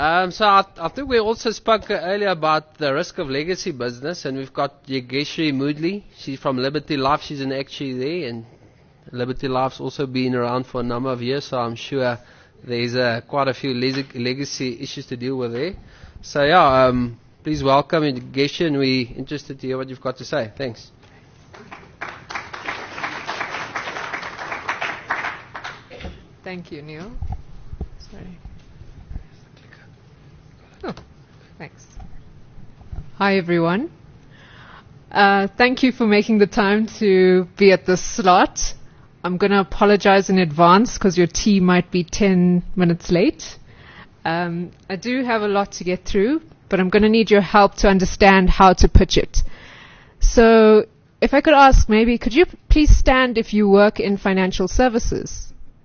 I think we also spoke earlier about the risk of legacy business, and we've got Yogeshri Moodley. She's from Liberty Life. She's an actuary there, and Liberty Life's also been around for a number of years, so I'm sure there's quite a few legacy issues to deal with there. So please welcome Yogeshri, and we're interested to hear what you've got to say. Thanks. Thank you, Neil. Sorry. Oh, thanks. Hi, everyone. Thank you for making the time to be at this slot. I'm going to apologize in advance because your tea might be 10 minutes late. I do have a lot to get through, but I'm going to need your help to understand how to pitch it. So if I could ask, maybe, could you please stand if you work in financial services?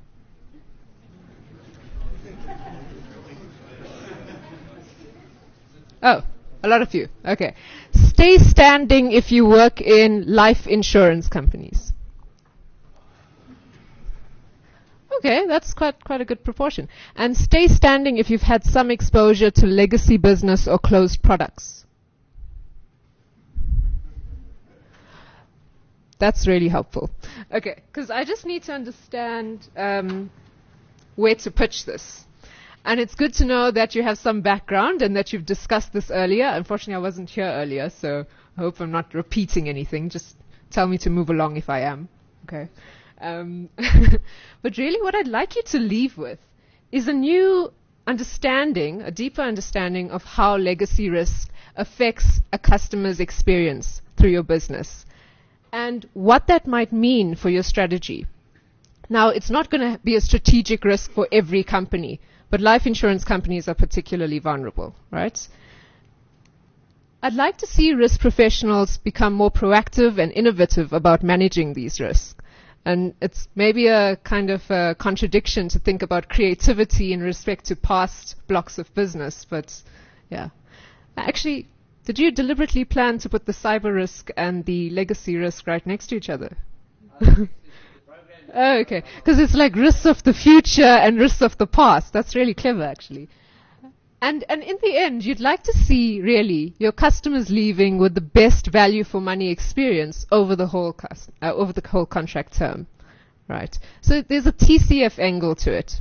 Oh, a lot of you. Okay. Stay standing if you work in life insurance companies. Okay, that's quite a good proportion. And stay standing if you've had some exposure to legacy business or closed products. That's really helpful. Okay, because I just need to understand where to pitch this. And it's good to know that you have some background and that you've discussed this earlier. Unfortunately, I wasn't here earlier, so I hope I'm not repeating anything. Just tell me to move along if I am. Okay. But really what I'd like you to leave with is a new understanding, a deeper understanding of how legacy risk affects a customer's experience through your business and what that might mean for your strategy. Now, it's not going to be a strategic risk for every company, but life insurance companies are particularly vulnerable, right? I'd like to see risk professionals become more proactive and innovative about managing these risks. And it's maybe a kind of a contradiction to think about creativity in respect to past blocks of business, but yeah. Actually, did you deliberately plan to put the cyber risk and the legacy risk right next to each other? Oh, okay. Because it's like risks of the future and risks of the past. That's really clever, actually. And in the end, you'd like to see, really, your customers leaving with the best value for money experience over the whole contract term, right? So there's a TCF angle to it.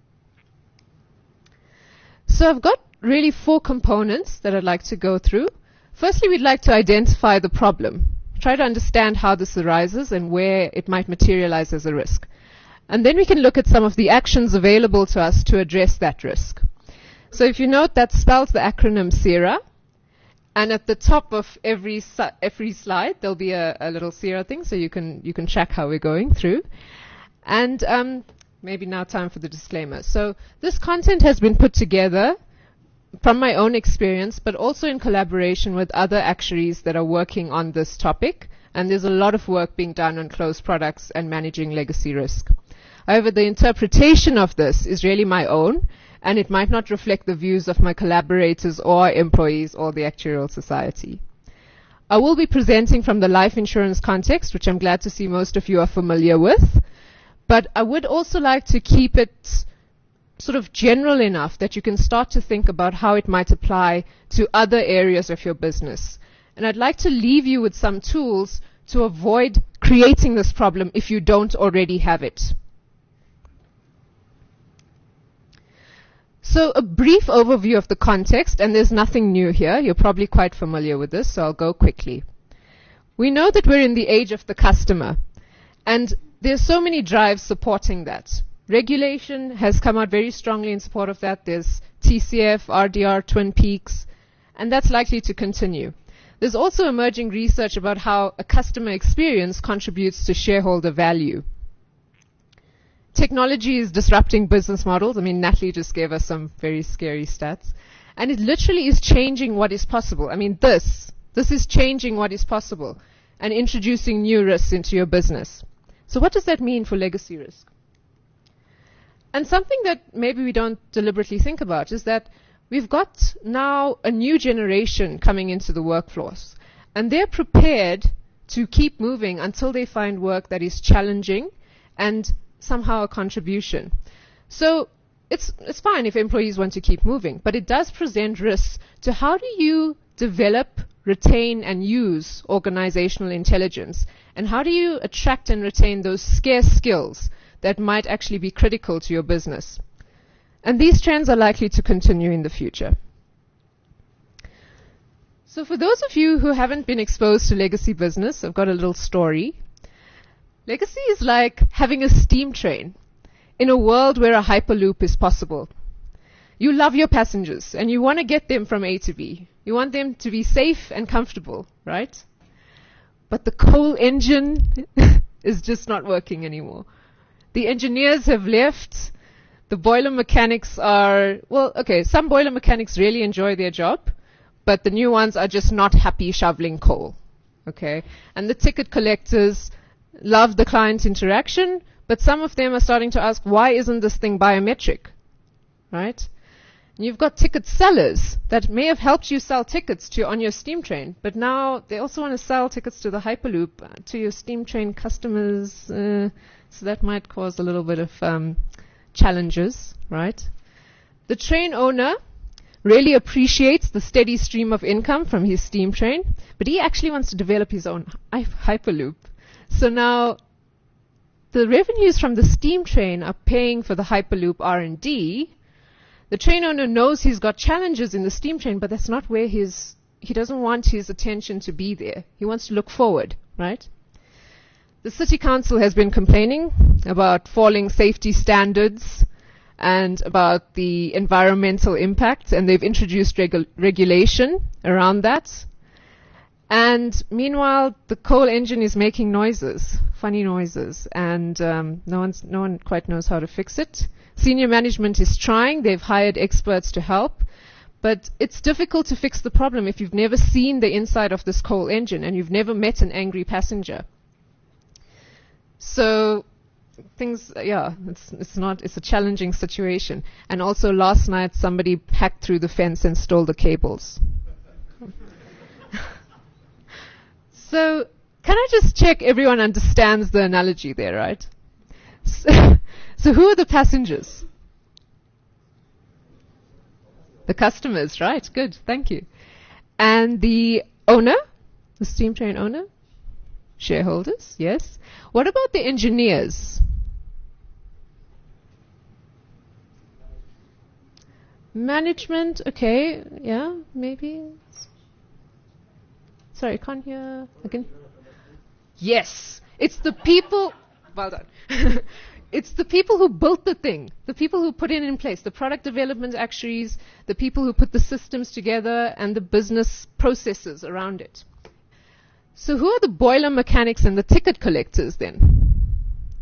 So I've got really 4 components that I'd like to go through. Firstly, we'd like to identify the problem. Try to understand how this arises and where it might materialize as a risk. And then we can look at some of the actions available to us to address that risk. So if you note, that spells the acronym SERA. And at the top of every slide, there'll be a little SERA thing, so you can track how we're going through. And maybe now time for the disclaimer. So this content has been put together from my own experience, but also in collaboration with other actuaries that are working on this topic. And there's a lot of work being done on closed products and managing legacy risk. However, the interpretation of this is really my own, and it might not reflect the views of my collaborators or employees or the Actuarial Society. I will be presenting from the life insurance context, which I'm glad to see most of you are familiar with, but I would also like to keep it sort of general enough that you can start to think about how it might apply to other areas of your business. And I'd like to leave you with some tools to avoid creating this problem if you don't already have it. So a brief overview of the context, and there's nothing new here. You're probably quite familiar with this, so I'll go quickly. We know that we're in the age of the customer, and there's so many drives supporting that. Regulation has come out very strongly in support of that. There's TCF, RDR, Twin Peaks, and that's likely to continue. There's also emerging research about how a customer experience contributes to shareholder value. Technology is disrupting business models. I mean, Natalie just gave us some very scary stats. And it literally is changing what is possible. I mean, this is changing what is possible and introducing new risks into your business. So what does that mean for legacy risk? And something that maybe we don't deliberately think about is that we've got now a new generation coming into the workforce. And they're prepared to keep moving until they find work that is challenging and somehow a contribution. So it's fine if employees want to keep moving, but it does present risks to how do you develop, retain, and use organizational intelligence, and how do you attract and retain those scarce skills that might actually be critical to your business. And these trends are likely to continue in the future. So for those of you who haven't been exposed to legacy business, I've got a little story. Legacy is like having a steam train in a world where a hyperloop is possible. You love your passengers and you want to get them from A to B. You want them to be safe and comfortable, right? But the coal engine is just not working anymore. The engineers have left. The boiler mechanics are, well, okay, some boiler mechanics really enjoy their job, but the new ones are just not happy shoveling coal, okay? And the ticket collectors love the client interaction, but some of them are starting to ask, why isn't this thing biometric, right? And you've got ticket sellers that may have helped you sell tickets on your steam train, but now they also want to sell tickets to the Hyperloop to your steam train customers, so that might cause a little bit of challenges, right? The train owner really appreciates the steady stream of income from his steam train, but he actually wants to develop his own Hyperloop. So now the revenues from the steam train are paying for the Hyperloop R&D. The train owner knows he's got challenges in the steam train, but that's not where he doesn't want his attention to be there. He wants to look forward, right? The city council has been complaining about falling safety standards and about the environmental impact, and they've introduced regulation around that. And meanwhile, the coal engine is making noises, funny noises, and no one quite knows how to fix it. Senior management is trying. They've hired experts to help. But it's difficult to fix the problem if you've never seen the inside of this coal engine and you've never met an angry passenger. So things, it's a challenging situation. And also last night somebody hacked through the fence and stole the cables. So can I just check everyone understands the analogy there, right? So who are the passengers? The customers, right? Good, thank you. And the owner, the steam train owner? Shareholders, yes. What about the engineers? Management, okay, yeah, maybe. Sorry, I can't hear again. Yes, it's the people. Well done. It's the people who built the thing, the people who put it in place, the product development actuaries, the people who put the systems together, and the business processes around it. So who are the boiler mechanics and the ticket collectors then?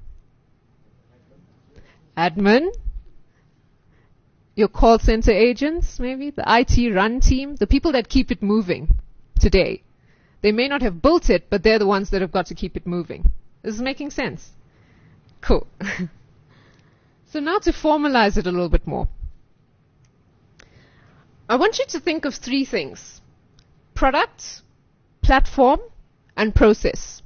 Admin, your call center agents, maybe, the IT run team, the people that keep it moving today. They may not have built it, but they're the ones that have got to keep it moving. This is making sense? Cool. So now to formalize it a little bit more. I want you to think of three things: product, platform, and process.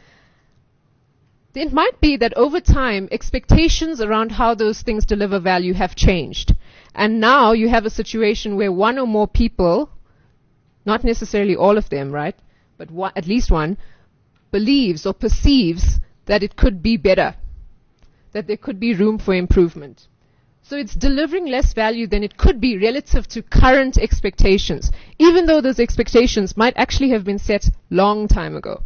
It might be that over time, expectations around how those things deliver value have changed. And now you have a situation where one or more people, not necessarily all of them, right, but at least one, believes or perceives that it could be better, that there could be room for improvement. So it's delivering less value than it could be relative to current expectations, even though those expectations might actually have been set long time ago.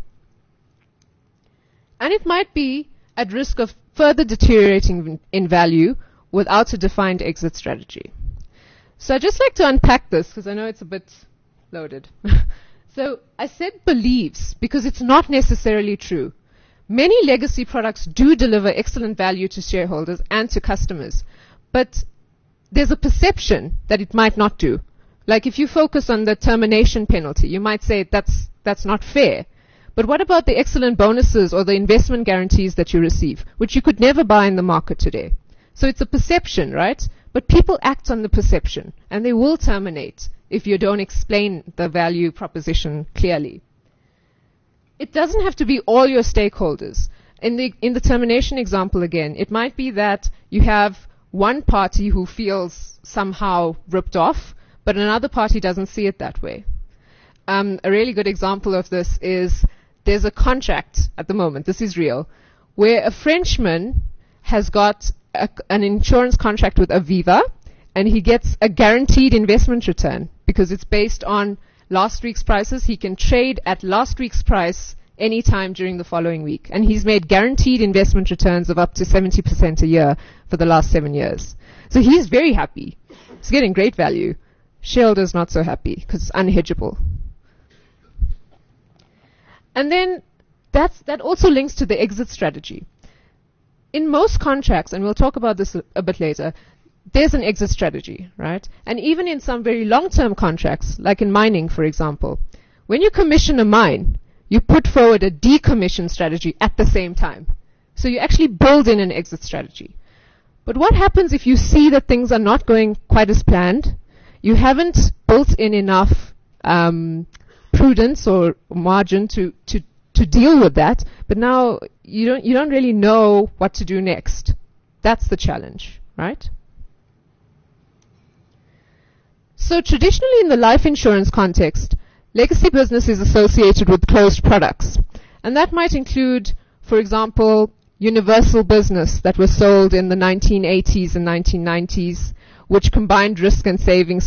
And it might be at risk of further deteriorating in value without a defined exit strategy. So I'd just like to unpack this because I know it's a bit loaded. So I said believes because it's not necessarily true. Many legacy products do deliver excellent value to shareholders and to customers, but there's a perception that it might not do. Like if you focus on the termination penalty, you might say that's not fair. But what about the excellent bonuses or the investment guarantees that you receive, which you could never buy in the market today? So it's a perception, right? But people act on the perception, and they will terminate if you don't explain the value proposition clearly. It doesn't have to be all your stakeholders. In the termination example again, it might be that you have one party who feels somehow ripped off, but another party doesn't see it that way. A really good example of this is there's a contract at the moment, this is real, where a Frenchman has got an insurance contract with Aviva, and he gets a guaranteed investment return because it's based on last week's prices. He can trade at last week's price any time during the following week. And he's made guaranteed investment returns of up to 70% a year for the last 7 years. So he's very happy. He's getting great value. Shareholder's not so happy because it's unhedgeable. And then that also links to the exit strategy. In most contracts, and we'll talk about this a bit later, there's an exit strategy, right? And even in some very long-term contracts, like in mining, for example, when you commission a mine, you put forward a decommission strategy at the same time. So you actually build in an exit strategy. But what happens if you see that things are not going quite as planned? You haven't built in enough prudence or margin to deal with that, but now you don't really know what to do next. That's the challenge, right? So traditionally in the life insurance context, legacy business is associated with closed products. And that might include, for example, universal business that was sold in the 1980s and 1990s, which combined risk and saving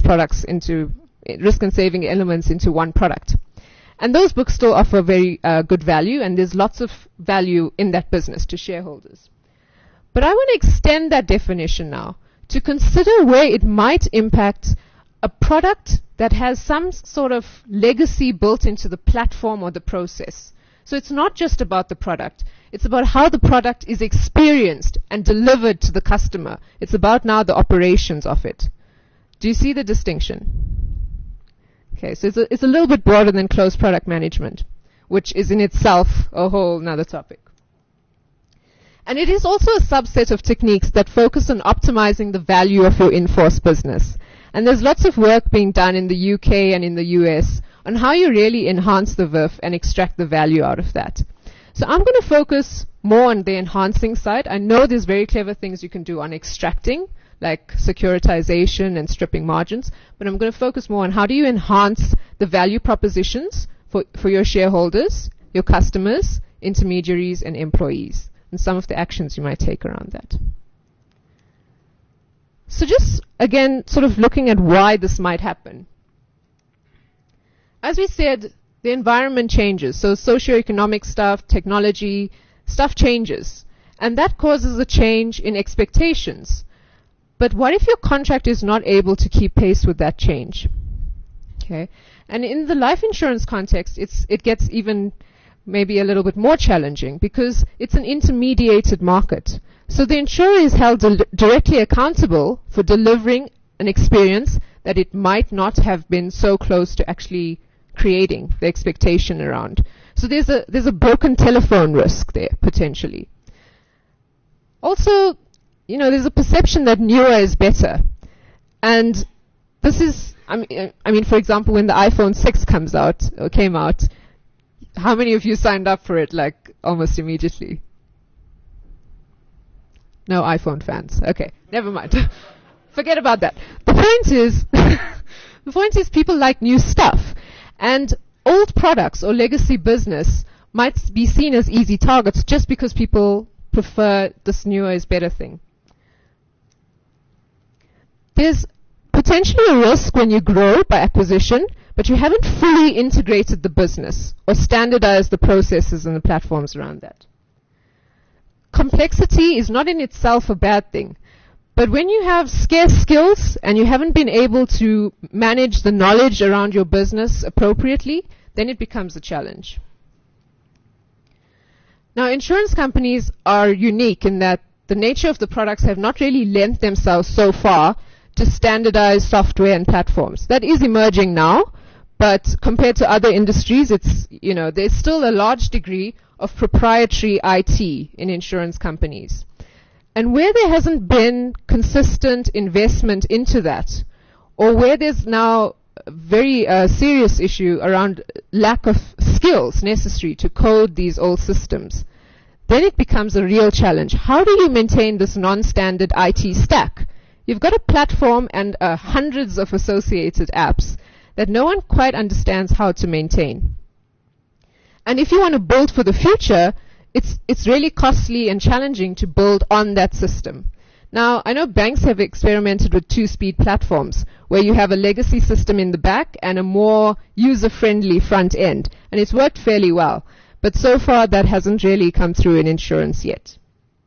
elements into one product. And those books still offer very good value, and there's lots of value in that business to shareholders. But I want to extend that definition now to consider where it might impact a product that has some sort of legacy built into the platform or the process. So it's not just about the product. It's about how the product is experienced and delivered to the customer. It's about now the operations of it. Do you see the distinction? Okay, so it's a little bit broader than closed product management, which is in itself a whole nother topic. And it is also a subset of techniques that focus on optimizing the value of your in-force business. And there's lots of work being done in the UK and in the US on how you really enhance the VIF and extract the value out of that. So I'm going to focus more on the enhancing side. I know there's very clever things you can do on extracting, like securitization and stripping margins, but I'm going to focus more on how do you enhance the value propositions for your shareholders, your customers, intermediaries, and employees, and some of the actions you might take around that. So just, again, sort of looking at why this might happen. As we said, the environment changes. So socioeconomic stuff, technology, stuff changes. And that causes a change in expectations. But what if your contract is not able to keep pace with that change? Okay. And in the life insurance context, it gets even maybe a little bit more challenging because it's an intermediated market. So the insurer is held directly accountable for delivering an experience that it might not have been so close to actually creating the expectation around. So there's a broken telephone risk there, potentially. Also, there's a perception that newer is better. And this is, I mean, for example, when the iPhone 6 came out, how many of you signed up for it, like, almost immediately? No iPhone fans. Okay, never mind. Forget about that. The point is people like new stuff. And old products or legacy business might be seen as easy targets just because people prefer this newer is better thing. There's potentially a risk when you grow by acquisition, but you haven't fully integrated the business or standardized the processes and the platforms around that. Complexity is not in itself a bad thing, but when you have scarce skills and you haven't been able to manage the knowledge around your business appropriately, then it becomes a challenge. Now, insurance companies are unique in that the nature of the products have not really lent themselves so far to standardized software and platforms. That is emerging now, but compared to other industries, there's still a large degree of proprietary IT in insurance companies. And where there hasn't been consistent investment into that, or where there's now a very serious issue around lack of skills necessary to code these old systems, then it becomes a real challenge. How do you maintain this non-standard IT stack? You've got a platform and hundreds of associated apps that no one quite understands how to maintain. And if you want to build for the future, it's really costly and challenging to build on that system. Now, I know banks have experimented with two-speed platforms where you have a legacy system in the back and a more user-friendly front end, and it's worked fairly well. But so far, that hasn't really come through in insurance yet.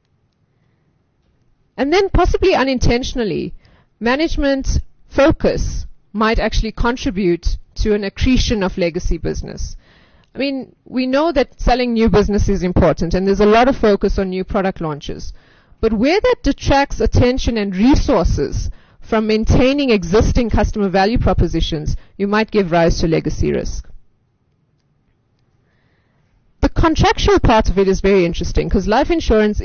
And then, possibly unintentionally, management focus might actually contribute to an accretion of legacy business. I mean, we know that selling new business is important, and there's a lot of focus on new product launches. But where that detracts attention and resources from maintaining existing customer value propositions, you might give rise to legacy risk. The contractual part of it is very interesting because life insurance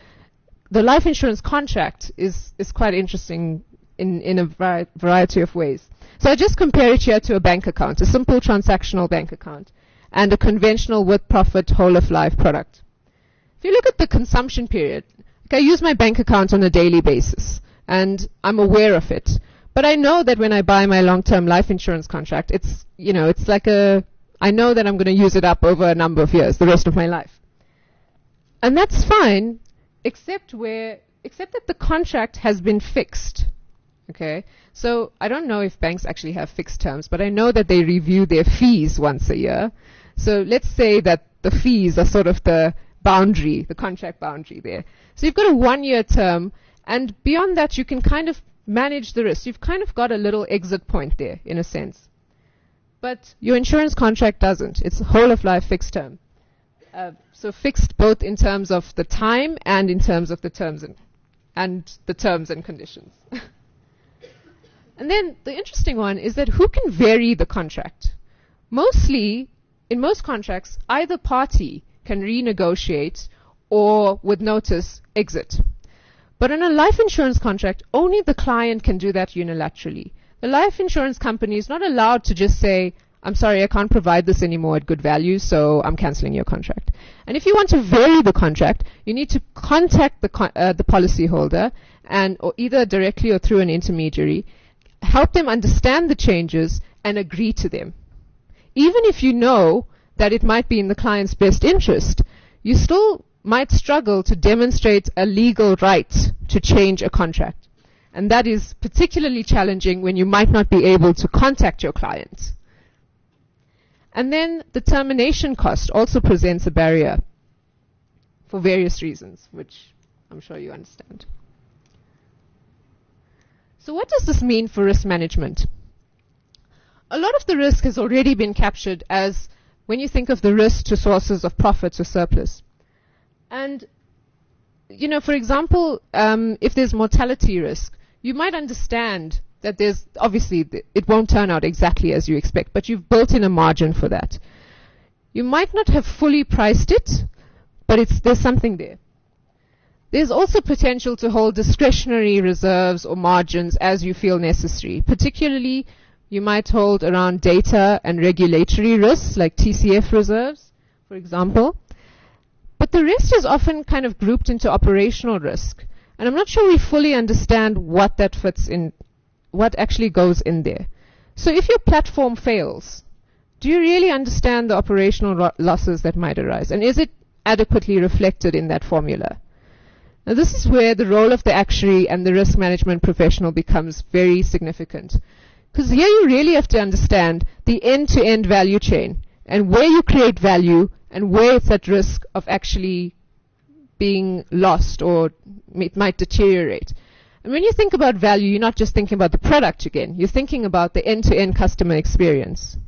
contract is quite interesting in a variety of ways. So I just compare it here to a bank account, a simple transactional bank account, and a conventional with-profit whole-of-life product. If you look at the consumption period, I use my bank account on a daily basis, and I'm aware of it. But I know that when I buy my long-term life insurance contract, it's like I know that I'm going to use it up over a number of years, the rest of my life. And that's fine, except that the contract has been fixed. Okay? So I don't know if banks actually have fixed terms, but I know that they review their fees once a year. So let's say that the fees are sort of the boundary, the contract boundary there. So you've got a 1-year term, and beyond that you can kind of manage the risk. You've kind of got a little exit point there, in a sense. But your insurance contract doesn't. It's a whole-of-life fixed term. So fixed both in terms of the time and in terms of the terms and conditions. And then the interesting one is that who can vary the contract? Mostly, in most contracts, either party can renegotiate or, with notice, exit. But in a life insurance contract, only the client can do that unilaterally. The life insurance company is not allowed to just say, I'm sorry, I can't provide this anymore at good value, so I'm cancelling your contract. And if you want to vary the contract, you need to contact the policyholder, or either directly or through an intermediary, help them understand the changes and agree to them. Even if you know that it might be in the client's best interest, you still might struggle to demonstrate a legal right to change a contract. And that is particularly challenging when you might not be able to contact your client. And then the termination cost also presents a barrier for various reasons, which I'm sure you understand. So what does this mean for risk management? A lot of the risk has already been captured as when you think of the risk to sources of profits or surplus. And, for example, if there's mortality risk, you might understand that there's, obviously, it won't turn out exactly as you expect, but you've built in a margin for that. You might not have fully priced it, but there's something there. There's also potential to hold discretionary reserves or margins as you feel necessary. Particularly, you might hold around data and regulatory risks, like TCF reserves, for example. But the rest is often kind of grouped into operational risk. And I'm not sure we fully understand what that fits in, what actually goes in there. So if your platform fails, do you really understand the operational losses that might arise? And is it adequately reflected in that formula? Now this is where the role of the actuary and the risk management professional becomes very significant. Because here you really have to understand the end-to-end value chain and where you create value and where it's at risk of actually being lost or it might deteriorate. And when you think about value, you're not just thinking about the product again. You're thinking about the end-to-end customer experience.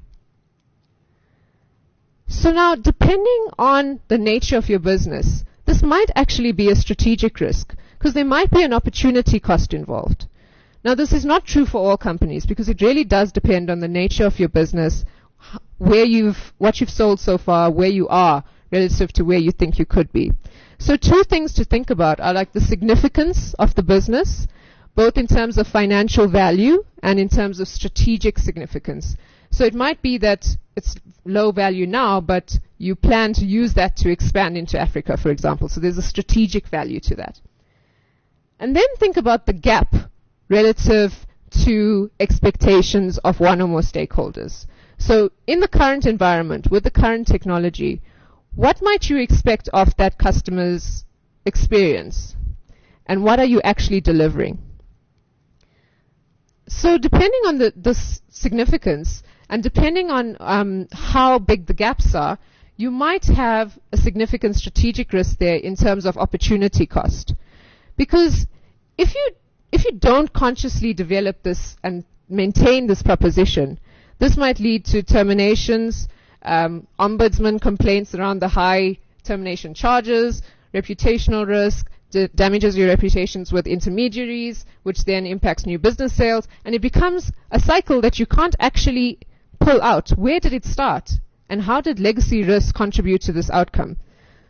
So now, depending on the nature of your business, this might actually be a strategic risk because there might be an opportunity cost involved. Now, this is not true for all companies because it really does depend on the nature of your business, what you've sold so far, where you are relative to where you think you could be. So 2 things to think about are like the significance of the business, both in terms of financial value and in terms of strategic significance. So it might be that it's low value now, but you plan to use that to expand into Africa, for example. So there's a strategic value to that. And then think about the gap relative to expectations of one or more stakeholders. So in the current environment, with the current technology, what might you expect of that customer's experience? And what are you actually delivering? So depending on the significance and depending on how big the gaps are, you might have a significant strategic risk there in terms of opportunity cost. Because if you don't consciously develop this and maintain this proposition, this might lead to terminations, ombudsman complaints around the high termination charges, reputational risk, damages your reputations with intermediaries, which then impacts new business sales, and it becomes a cycle that you can't actually pull out. Where did it start? And how did legacy risk contribute to this outcome?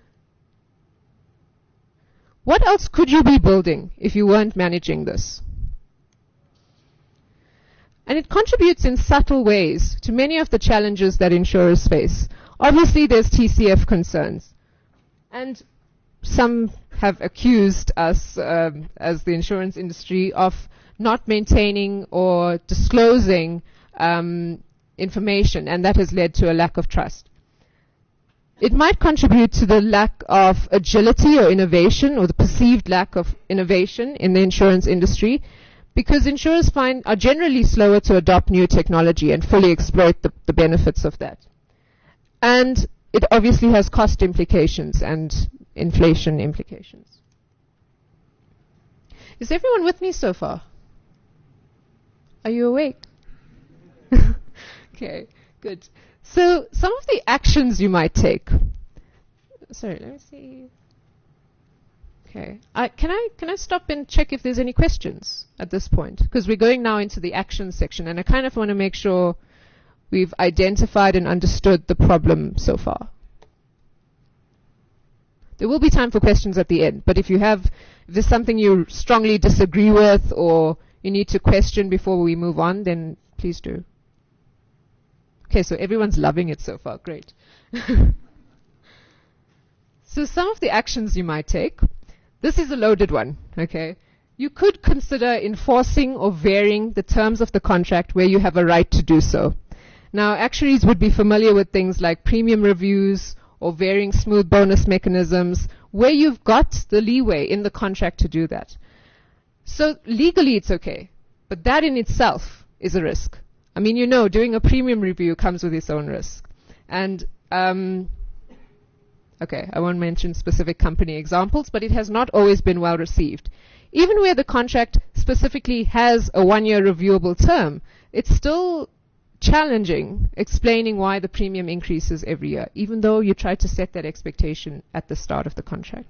What else could you be building if you weren't managing this? And it contributes in subtle ways to many of the challenges that insurers face. Obviously, there's TCF concerns. And some have accused us as the insurance industry of not maintaining or disclosing information, and that has led to a lack of trust. It might contribute to the lack of agility or innovation, or the perceived lack of innovation in the insurance industry, because insurers are generally slower to adopt new technology and fully exploit the benefits of that. And it obviously has cost implications and inflation implications. Is everyone with me so far? Are you awake? Okay, good. So some of the actions you might take. Sorry, let me see. Okay. Can I stop and check if there's any questions at this point? Because we're going now into the action section, and I kind of want to make sure we've identified and understood the problem so far. There will be time for questions at the end, but if there's something you strongly disagree with or you need to question before we move on, then please do. Okay, so everyone's loving it so far. Great. So some of the actions you might take. This is a loaded one, okay? You could consider enforcing or varying the terms of the contract where you have a right to do so. Now, actuaries would be familiar with things like premium reviews or varying smooth bonus mechanisms where you've got the leeway in the contract to do that. So legally it's okay, but that in itself is a risk. I mean, doing a premium review comes with its own risk. And, okay, I won't mention specific company examples, but it has not always been well received. Even where the contract specifically has a 1-year reviewable term, it's still challenging explaining why the premium increases every year, even though you try to set that expectation at the start of the contract.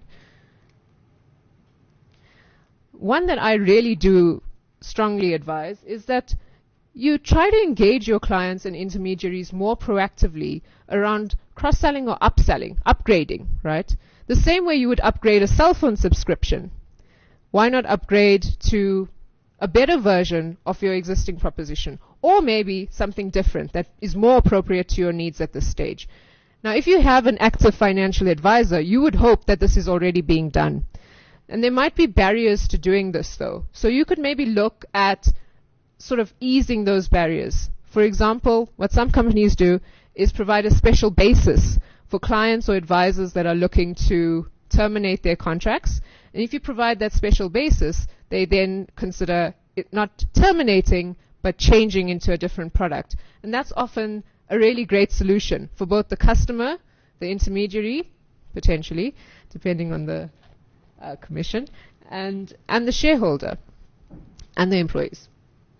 One that I really do strongly advise is that you try to engage your clients and intermediaries more proactively around cross-selling or upselling, upgrading, right? The same way you would upgrade a cell phone subscription. Why not upgrade to a better version of your existing proposition, or maybe something different that is more appropriate to your needs at this stage? Now, if you have an active financial advisor, you would hope that this is already being done. And there might be barriers to doing this, though. So you could maybe look at sort of easing those barriers. For example, what some companies do is provide a special basis for clients or advisors that are looking to terminate their contracts. And if you provide that special basis, they then consider it not terminating, but changing into a different product. And that's often a really great solution for both the customer, the intermediary, potentially, depending on the commission, and the shareholder and the employees.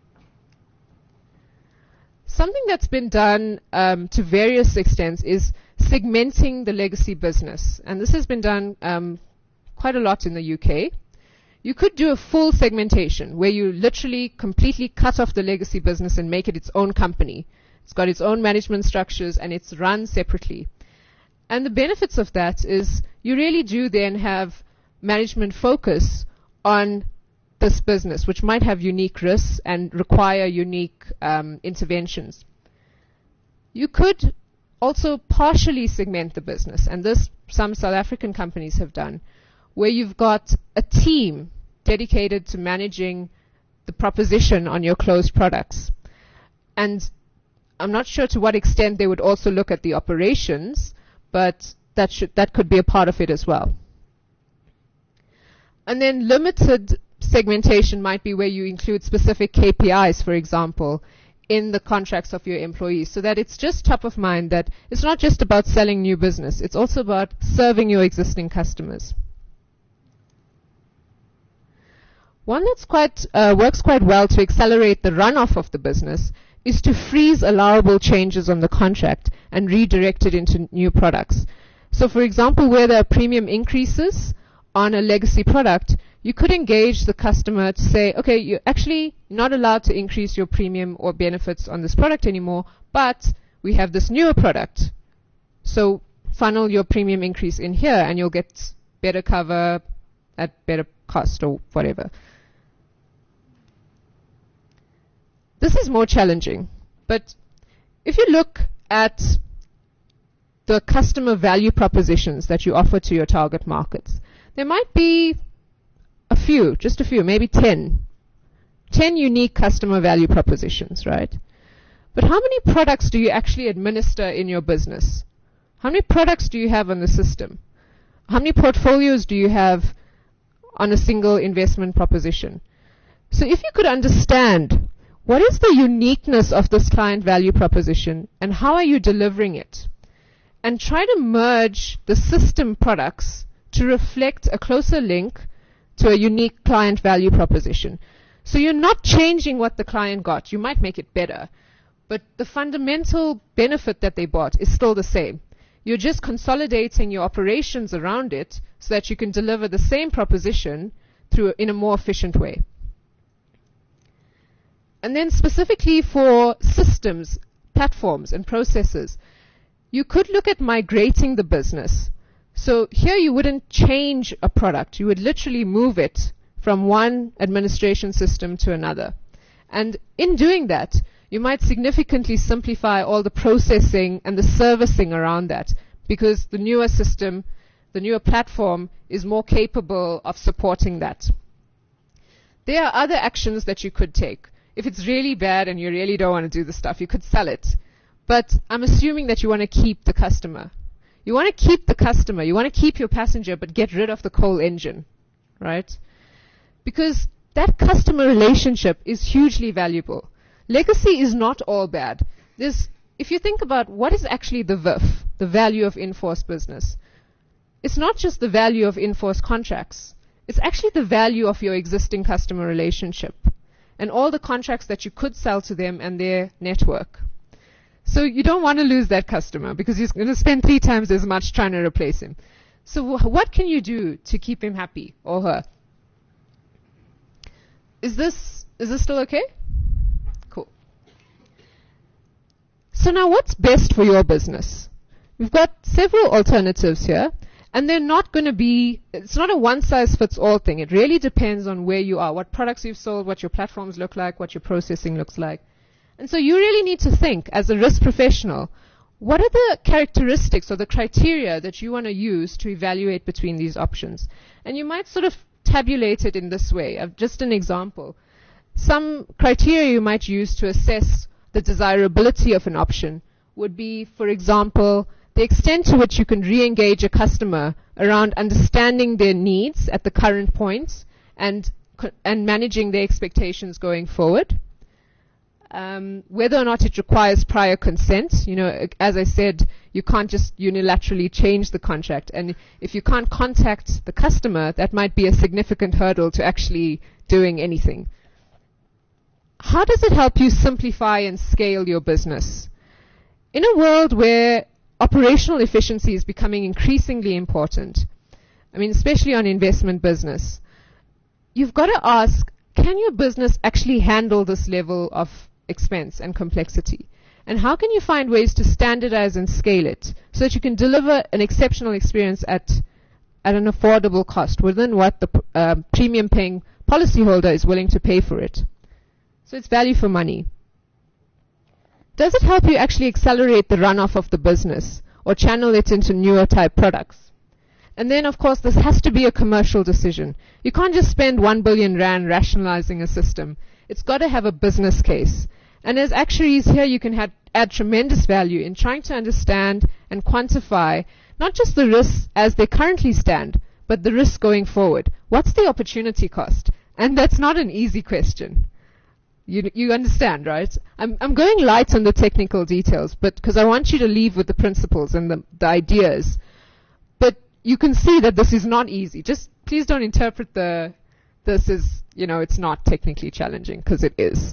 Something that's been done to various extents is segmenting the legacy business. And this has been done quite a lot in the UK. You could do a full segmentation where you literally completely cut off the legacy business and make it its own company. It's got its own management structures and it's run separately. And the benefits of that is you really do then have management focus on this business, which might have unique risks and require unique interventions. You could also partially segment the business, and this some South African companies have done, where you've got a team dedicated to managing the proposition on your closed products. And I'm not sure to what extent they would also look at the operations, but that could be a part of it as well. And then limited segmentation might be where you include specific KPIs, for example, in the contracts of your employees, so that it's just top of mind that it's not just about selling new business, it's also about serving your existing customers. One that's works quite well to accelerate the runoff of the business is to freeze allowable changes on the contract and redirect it into new products. So for example, where there are premium increases on a legacy product, you could engage the customer to say, okay, you're actually not allowed to increase your premium or benefits on this product anymore, but we have this newer product. So funnel your premium increase in here and you'll get better cover at better cost or whatever. This is more challenging, but if you look at the customer value propositions that you offer to your target markets, there might be just a few, maybe 10 unique customer value propositions, right? But how many products do you actually administer in your business? How many products do you have on the system? How many portfolios do you have on a single investment proposition? So if you could understand what is the uniqueness of this client value proposition and how are you delivering it, and try to merge the system products to reflect a closer link to a unique client value proposition. So you're not changing what the client got. You might make it better, but the fundamental benefit that they bought is still the same. You're just consolidating your operations around it so that you can deliver the same proposition in a more efficient way. And then specifically for systems, platforms, and processes, you could look at migrating the business. So here you wouldn't change a product. You would literally move it from one administration system to another. And in doing that, you might significantly simplify all the processing and the servicing around that, because the newer system, the newer platform is more capable of supporting that. There are other actions that you could take. If it's really bad and you really don't want to do the stuff, you could sell it. But I'm assuming that you want to keep the customer. You want to keep the customer. You want to keep your passenger, but get rid of the coal engine, right? Because that customer relationship is hugely valuable. Legacy is not all bad. If you think about what is actually the VIF, the value of in-force business, it's not just the value of in-force contracts. It's actually the value of your existing customer relationship and all the contracts that you could sell to them and their network. So you don't want to lose that customer because you're going to spend 3 times as much trying to replace him. So what can you do to keep him happy or her? Is this still okay? Cool. So now what's best for your business? We've got several alternatives here, and they're not going to be, it's not a one-size-fits-all thing. It really depends on where you are, what products you've sold, what your platforms look like, what your processing looks like. And so you really need to think, as a risk professional, what are the characteristics or the criteria that you want to use to evaluate between these options? And you might sort of tabulate it in this way. Just an example. Some criteria you might use to assess the desirability of an option would be, for example, the extent to which you can re-engage a customer around understanding their needs at the current point and managing their expectations going forward. Whether or not it requires prior consent. As I said, you can't just unilaterally change the contract. And if you can't contact the customer, that might be a significant hurdle to actually doing anything. How does it help you simplify and scale your business? In a world where operational efficiency is becoming increasingly important, especially on investment business, you've got to ask, can your business actually handle this level of expense and complexity? And how can you find ways to standardize and scale it so that you can deliver an exceptional experience at an affordable cost within what the premium paying policyholder is willing to pay for it. So it's value for money. Does it help you actually accelerate the runoff of the business or channel it into newer type products? And then, of course, this has to be a commercial decision. You can't just spend 1 billion rand rationalizing a system. It's got to have a business case. And as actuaries here, you can add tremendous value in trying to understand and quantify not just the risks as they currently stand, but the risks going forward. What's the opportunity cost? And that's not an easy question. You understand, right? I'm going light on the technical details, but because I want you to leave with the principles and the ideas. But you can see that this is not easy. Just please don't interpret this as, it's not technically challenging, because it is.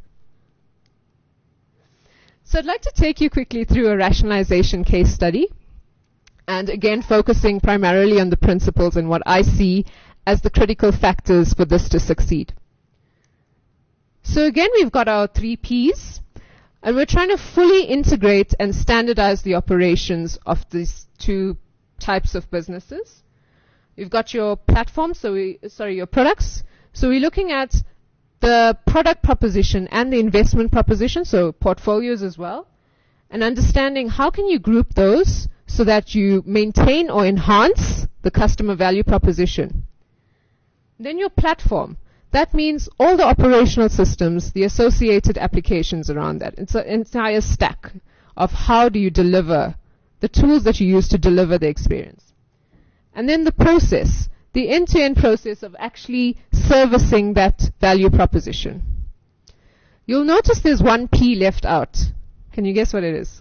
So I'd like to take you quickly through a rationalization case study, and again focusing primarily on the principles and what I see as the critical factors for this to succeed. So again, we've got our 3 Ps, and we're trying to fully integrate and standardize the operations of these 2 types of businesses. You've got your platform, your products. So we're looking at the product proposition and the investment proposition, so portfolios as well, and understanding how can you group those so that you maintain or enhance the customer value proposition. Then your platform. That means all the operational systems, the associated applications around that. It's an entire stack of how do you deliver the tools that you use to deliver the experience. And then the process, the end-to-end process of actually servicing that value proposition. You'll notice there's 1 P left out. Can you guess what it is?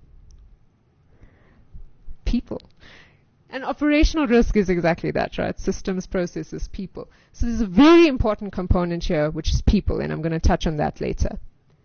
People. And operational risk is exactly that, right? Systems, processes, people. So there's a very important component here, which is people, and I'm going to touch on that later.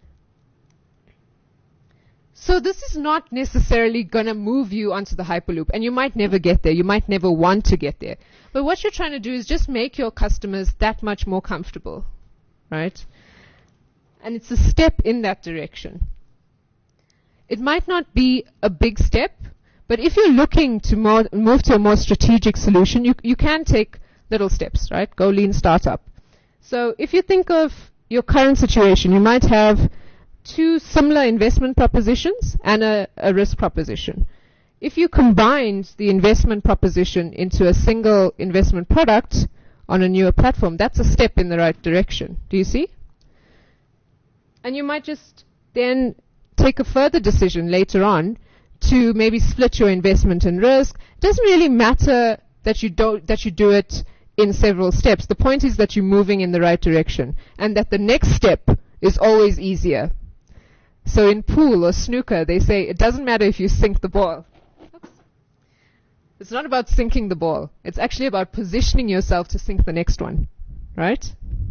So this is not necessarily going to move you onto the Hyperloop, and you might never get there. You might never want to get there. But what you're trying to do is just make your customers that much more comfortable, right? And it's a step in that direction. It might not be a big step, but if you're looking to move to a more strategic solution, you can take little steps, right? Go lean startup. So if you think of your current situation, you might have 2 similar investment propositions and a risk proposition. If you combined the investment proposition into a single investment product on a newer platform, that's a step in the right direction. Do you see? And you might just then take a further decision later on to maybe split your investment and risk. It doesn't really matter that you do it in several steps. The point is that you're moving in the right direction and that the next step is always easier. So in pool or snooker, they say it doesn't matter if you sink the ball. It's not about sinking the ball. It's actually about positioning yourself to sink the next one, right?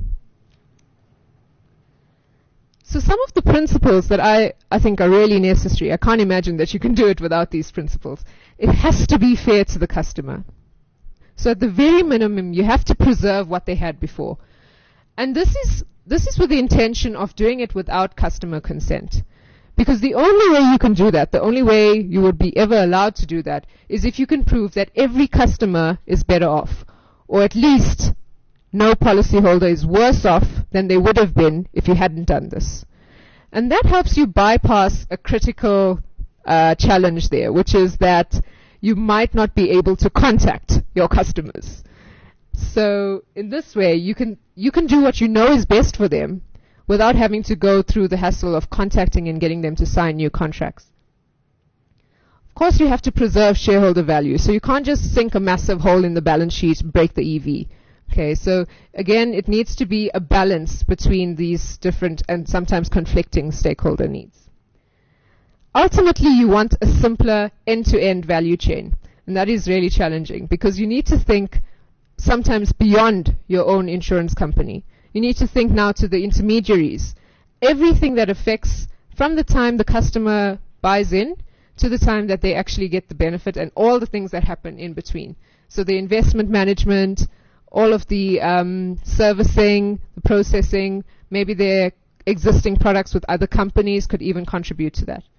So some of the principles that I think are really necessary, I can't imagine that you can do it without these principles. It has to be fair to the customer. So at the very minimum, you have to preserve what they had before. And this is with the intention of doing it without customer consent. Because the only way you can do that, the only way you would be ever allowed to do that, is if you can prove that every customer is better off, or at least no policyholder is worse off than they would have been if you hadn't done this. And that helps you bypass a critical challenge there, which is that you might not be able to contact your customers. So in this way, you can do what you know is best for them without having to go through the hassle of contacting and getting them to sign new contracts. Of course, you have to preserve shareholder value, so you can't just sink a massive hole in the balance sheet, break the EV. Okay, so again, it needs to be a balance between these different and sometimes conflicting stakeholder needs. Ultimately, you want a simpler end-to-end value chain, and that is really challenging because you need to think sometimes beyond your own insurance company. You need to think now to the intermediaries. Everything that affects from the time the customer buys in to the time that they actually get the benefit and all the things that happen in between. So the investment management, all of the servicing, the processing, maybe their existing products with other companies could even contribute to that.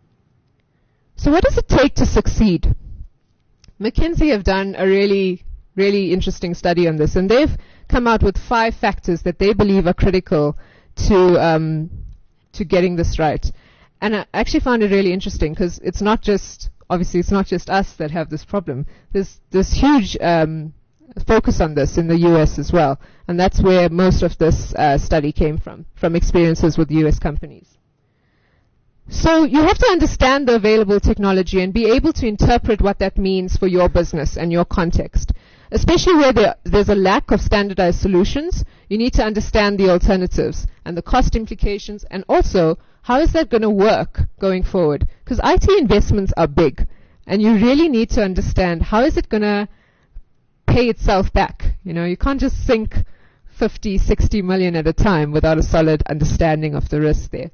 So what does it take to succeed? McKinsey have done a really really interesting study on this, and they've come out with 5 factors that they believe are critical to getting this right. And I actually found it really interesting because it's not just us that have this problem. There's this huge focus on this in the US as well, and that's where most of this study came from experiences with US companies. So you have to understand the available technology and be able to interpret what that means for your business and your context. Especially where there's a lack of standardized solutions, you need to understand the alternatives and the cost implications, and also how is that going to work going forward? Because IT investments are big, and you really need to understand how is it going to pay itself back. You know, you can't just sink 50, 60 million at a time without a solid understanding of the risk there.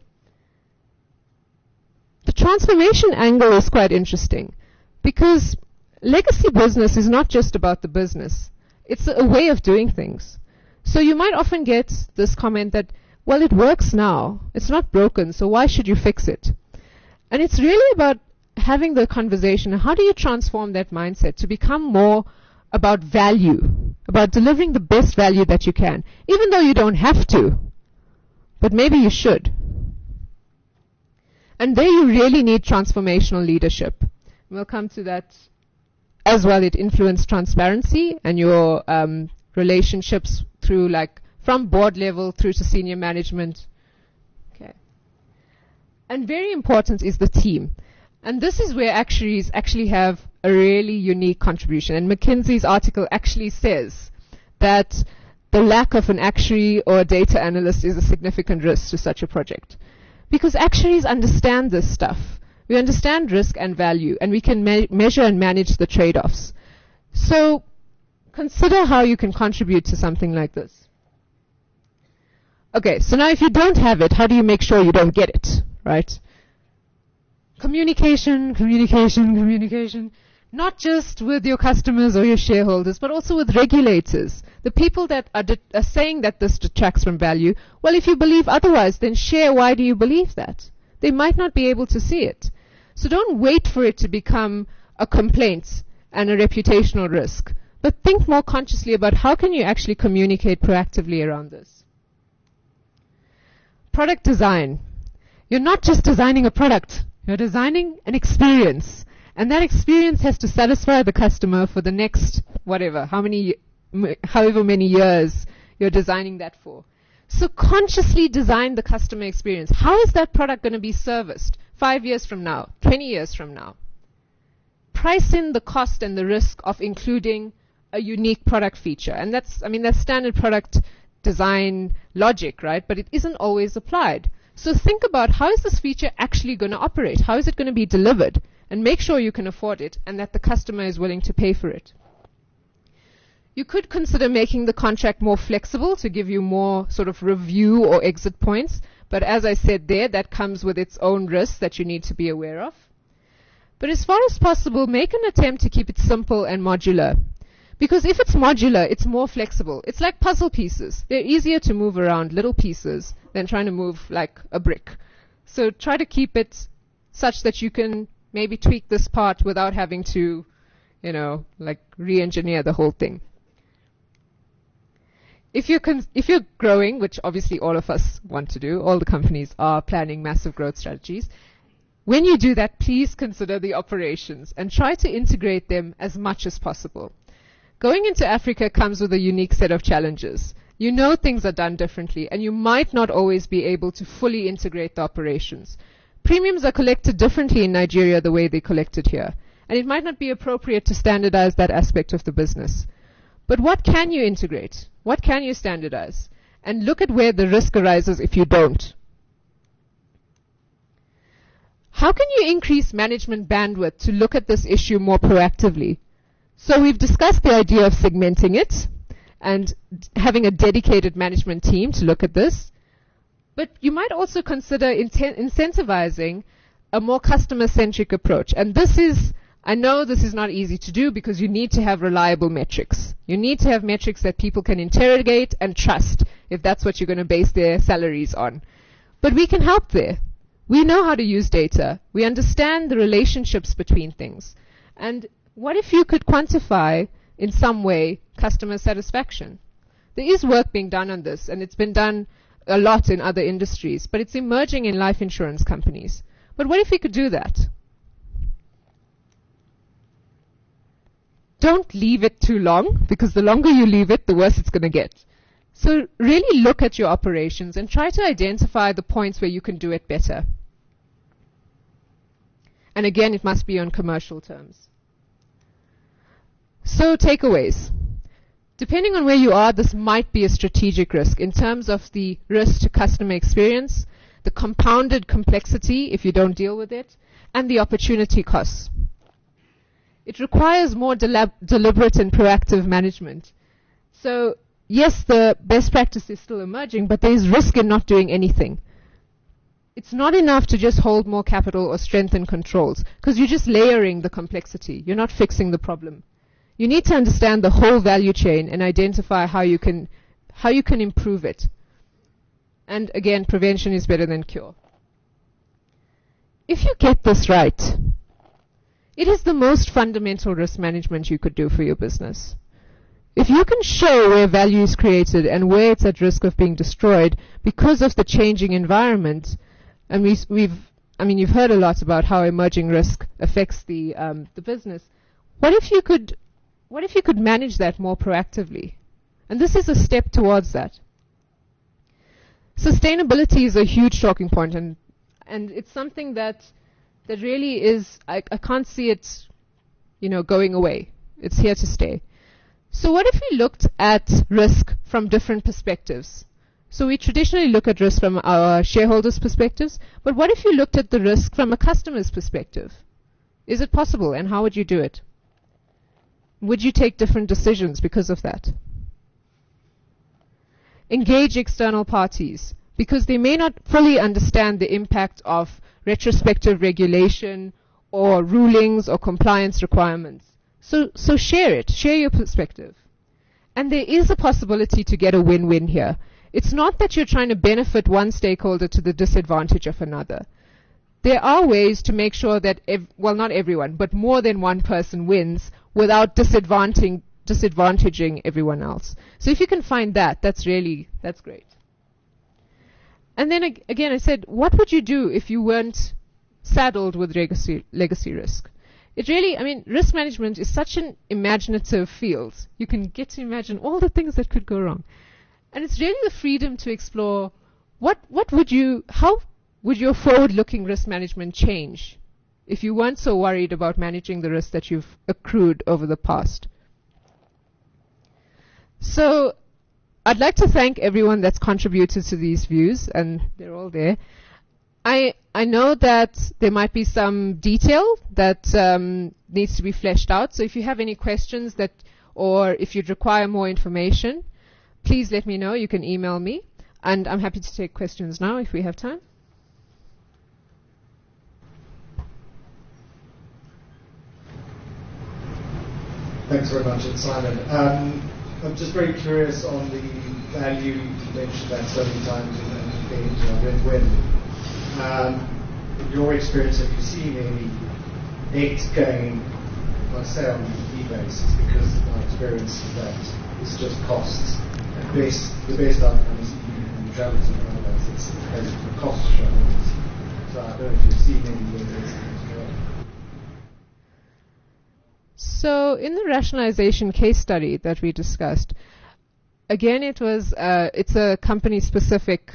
The transformation angle is quite interesting because legacy business is not just about the business. It's a way of doing things. So you might often get this comment that, well, it works now. It's not broken, so why should you fix it? And it's really about having the conversation. How do you transform that mindset to become more about value, about delivering the best value that you can, even though you don't have to, but maybe you should. And there you really need transformational leadership. We'll come to that as well. It influenced transparency and your relationships through, like, from board level through to senior management. Okay. And very important is the team. And this is where actuaries actually have a really unique contribution. And McKinsey's article actually says that the lack of an actuary or a data analyst is a significant risk to such a project. Because actuaries understand this stuff. We understand risk and value, and we can measure and manage the trade-offs. So consider how you can contribute to something like this. Okay, so now if you don't have it, how do you make sure you don't get it, right? Communication, communication, communication. Not just with your customers or your shareholders, but also with regulators. The people that are saying that this detracts from value, well, if you believe otherwise, then share why do you believe that. They might not be able to see it. So don't wait for it to become a complaint and a reputational risk, but think more consciously about how can you actually communicate proactively around this. Product design. You're not just designing a product, you're designing an experience. And that experience has to satisfy the customer for the next, however many years you're designing that for. So consciously design the customer experience. How is that product going to be serviced 5 years from now, 20 years from now? Price in the cost and the risk of including a unique product feature. And that's standard product design logic, right? But it isn't always applied. So think about how is this feature actually going to operate? How is it going to be delivered? And make sure you can afford it and that the customer is willing to pay for it. You could consider making the contract more flexible to give you more sort of review or exit points. But as I said there, that comes with its own risks that you need to be aware of. But as far as possible, make an attempt to keep it simple and modular. Because if it's modular, it's more flexible. It's like puzzle pieces. They're easier to move around, little pieces, than trying to move like a brick. So try to keep it such that you can maybe tweak this part without having to, re-engineer the whole thing. If you're growing, which obviously all of us want to do, all the companies are planning massive growth strategies, when you do that, please consider the operations and try to integrate them as much as possible. Going into Africa comes with a unique set of challenges. You know things are done differently, and you might not always be able to fully integrate the operations. Premiums are collected differently in Nigeria the way they collected here, and it might not be appropriate to standardize that aspect of the business. But what can you integrate? What can you standardize? And look at where the risk arises if you don't. How can you increase management bandwidth to look at this issue more proactively? So we've discussed the idea of segmenting it and having a dedicated management team to look at this. But you might also consider incentivizing a more customer-centric approach. And I know this is not easy to do because you need to have reliable metrics. You need to have metrics that people can interrogate and trust if that's what you're going to base their salaries on. But we can help there. We know how to use data. We understand the relationships between things. And what if you could quantify in some way customer satisfaction. There is work being done on this, and it's been done a lot in other industries, but it's emerging in life insurance companies. But what if we could do that? Don't leave it too long, because the longer you leave it, the worse it's going to get. So really look at your operations and try to identify the points where you can do it better. And again, it must be on commercial terms. So takeaways. Depending on where you are, this might be a strategic risk in terms of the risk to customer experience, the compounded complexity if you don't deal with it, and the opportunity costs. It requires more deliberate and proactive management. So, yes, the best practice is still emerging, but there is risk in not doing anything. It's not enough to just hold more capital or strengthen controls, because you're just layering the complexity. You're not fixing the problem. You need to understand the whole value chain and identify how you can improve it. And again, prevention is better than cure. If you get this right, it is the most fundamental risk management you could do for your business. If you can show where value is created and where it's at risk of being destroyed because of the changing environment, and you've heard a lot about how emerging risk affects the business. What if you could manage that more proactively? And this is a step towards that. Sustainability is a huge talking point, and it's something that really is, I can't see it, going away. It's here to stay. So what if we looked at risk from different perspectives? So we traditionally look at risk from our shareholders' perspectives, but what if you looked at the risk from a customer's perspective? Is it possible, and how would you do it? Would you take different decisions because of that? Engage external parties, because they may not fully understand the impact of retrospective regulation or rulings or compliance requirements. So share it. Share your perspective. And there is a possibility to get a win-win here. It's not that you're trying to benefit one stakeholder to the disadvantage of another. There are ways to make sure that, not everyone, but more than one person wins without disadvantaging everyone else. So if you can find that, that's great. And then again, I said, what would you do if you weren't saddled with legacy risk? Risk management is such an imaginative field. You can get to imagine all the things that could go wrong. And it's really the freedom to explore how would your forward-looking risk management change if you weren't so worried about managing the risk that you've accrued over the past. So I'd like to thank everyone that's contributed to these views, and they're all there. I know that there might be some detail that needs to be fleshed out. So if you have any questions or if you'd require more information, please let me know. You can email me, and I'm happy to take questions now if we have time. Thanks very much, it's Simon. I'm just very curious on the value. You mentioned that so many times in being win-win. In your experience, have you seen any eggs going, let's say, on the basis? Because my experience is that it's just costs. And the best outcome is in travel to paradise. It's the cost shareholders. So I don't know if you've seen any of those things go. So in the rationalization case study that we discussed, again, it's a company-specific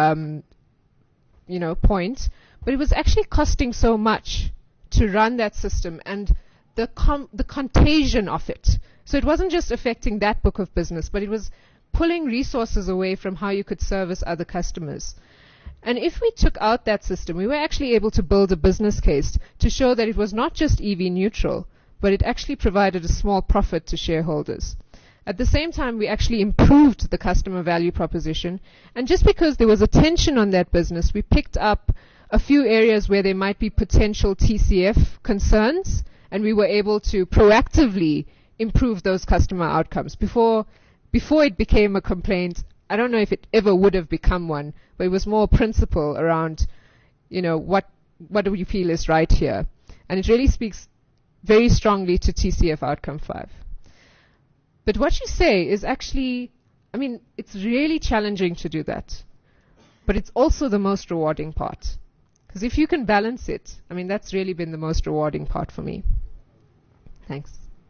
point, but it was actually costing so much to run that system and the contagion of it. So it wasn't just affecting that book of business, but it was pulling resources away from how you could service other customers. And if we took out that system, we were actually able to build a business case to show that it was not just EV neutral, but it actually provided a small profit to shareholders. At the same time, we actually improved the customer value proposition. And just because there was a tension on that business, we picked up a few areas where there might be potential TCF concerns, and we were able to proactively improve those customer outcomes. Before it became a complaint, I don't know if it ever would have become one, but it was more principle around, what do we feel is right here? And it really speaks very strongly to TCF Outcome 5. But what you say is actually, I mean, it's really challenging to do that. But it's also the most rewarding part. Because if you can balance it, I mean, that's really been the most rewarding part for me. Thanks.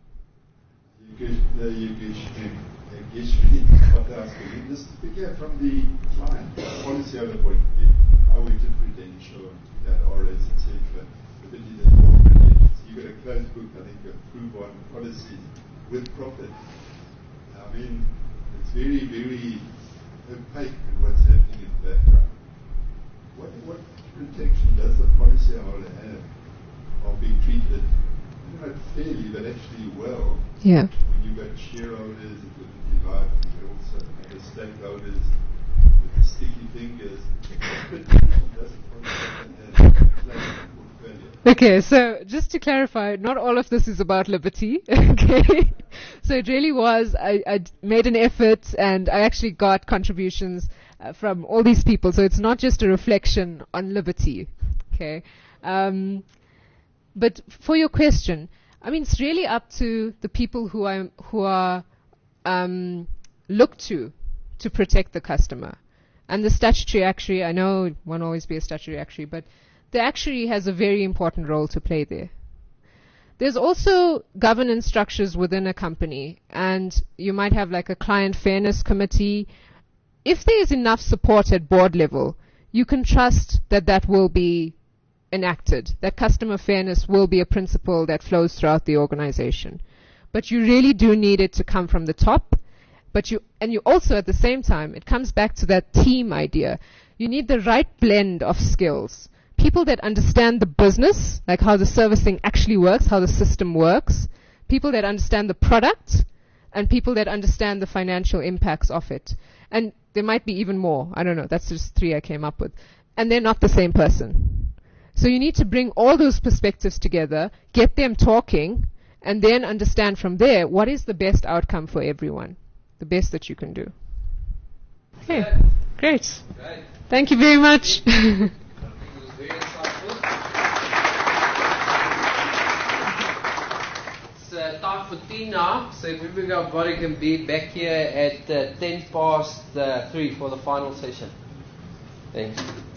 Just to hear from the client, policyholder point of view, how we did Prudential, that RS, etc. The ability that you got a closed book, I think, approve on policies with profit. I mean, it's very, very opaque in what's happening in the background. What protection does the policyholder have of being treated, not fairly, but actually well? Yeah. When you've got shareholders at Liberty Life, you also have the stakeholders with the sticky fingers. What protection does the policyholder have to play in the portfolio? Okay, so just to clarify, not all of this is about Liberty. Okay. So it really was, I made an effort and I actually got contributions from all these people. So it's not just a reflection on Liberty. Okay. But for your question, I mean, it's really up to the people who are looked to protect the customer. And the statutory actuary, I know it won't always be a statutory actuary, but the actuary has a very important role to play there. There's also governance structures within a company, and you might have like a client fairness committee. If there is enough support at board level, you can trust that that will be enacted, that customer fairness will be a principle that flows throughout the organization. But you really do need it to come from the top. But you also at the same time, it comes back to that team idea. You need the right blend of skills. People that understand the business, like how the servicing actually works, how the system works. People that understand the product, and people that understand the financial impacts of it. And there might be even more. I don't know. That's just 3 I came up with. And they're not the same person. So you need to bring all those perspectives together, get them talking, and then understand from there what is the best outcome for everyone. The best that you can do. Okay. Great. Thank you very much. Very insightful. It's time for tea now, so if everybody can be back here at 3 for the final session. Thanks.